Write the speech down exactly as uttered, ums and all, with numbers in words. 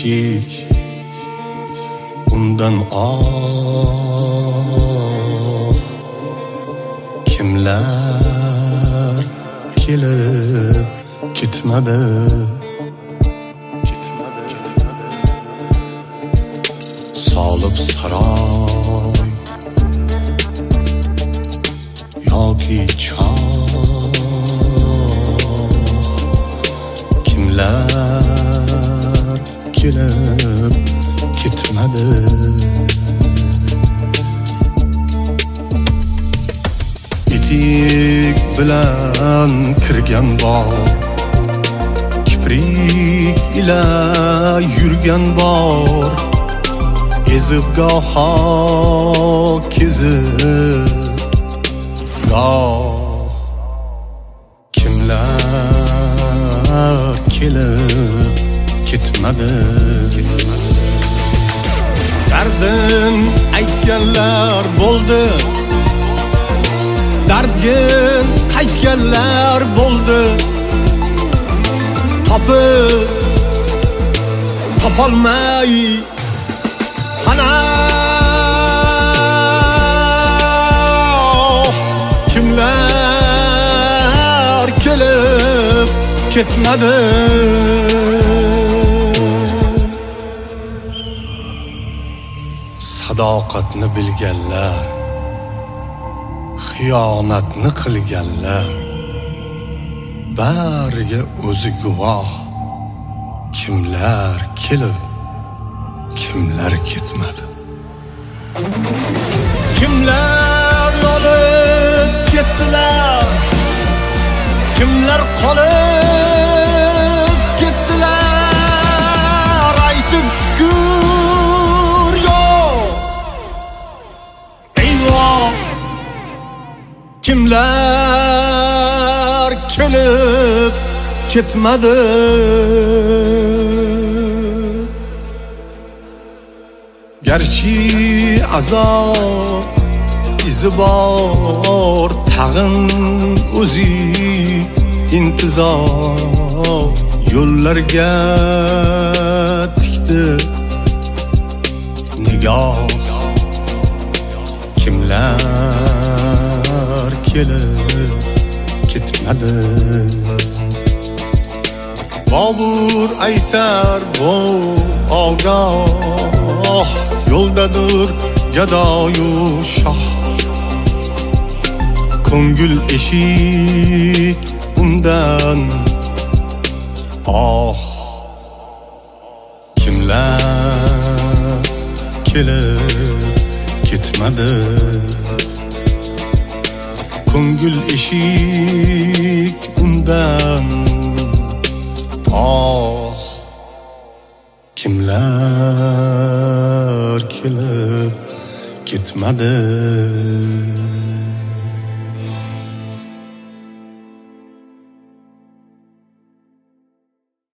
eshik undan oh kimlar kelib ketmadi solib saroy yoki choh kimlar kelib ketmadi etik bilan kirgan bor kiprik ila yurgan bor ezib goho kezib goh kimlar kelib ketmadi dardim aytganlar bo'ldi dardgin qaytganlar bo'ldi topib topolmay qana kimlar kelib ketmadi sadoqatni bilganlar xiyonatni qilganlar bariga o'zi guvoh kimlar kelib kimlar ketmadi kimlar olib ketdilar kimlar qolib ketdilar aytib shukr yo'q eyvoh kimlar kelib ketmadi garchi azob izi bor tag'in o'zi intizor yo'llarga tikdi nigoh kimlar kelib ketmadi Bobur aytar bu ogoh yo'ldadir gadoyu shoh ko'ngil eshik undan oh kimlar kelib ketmadi ko'ngil eshik undan oh kimlar kelib ketmadi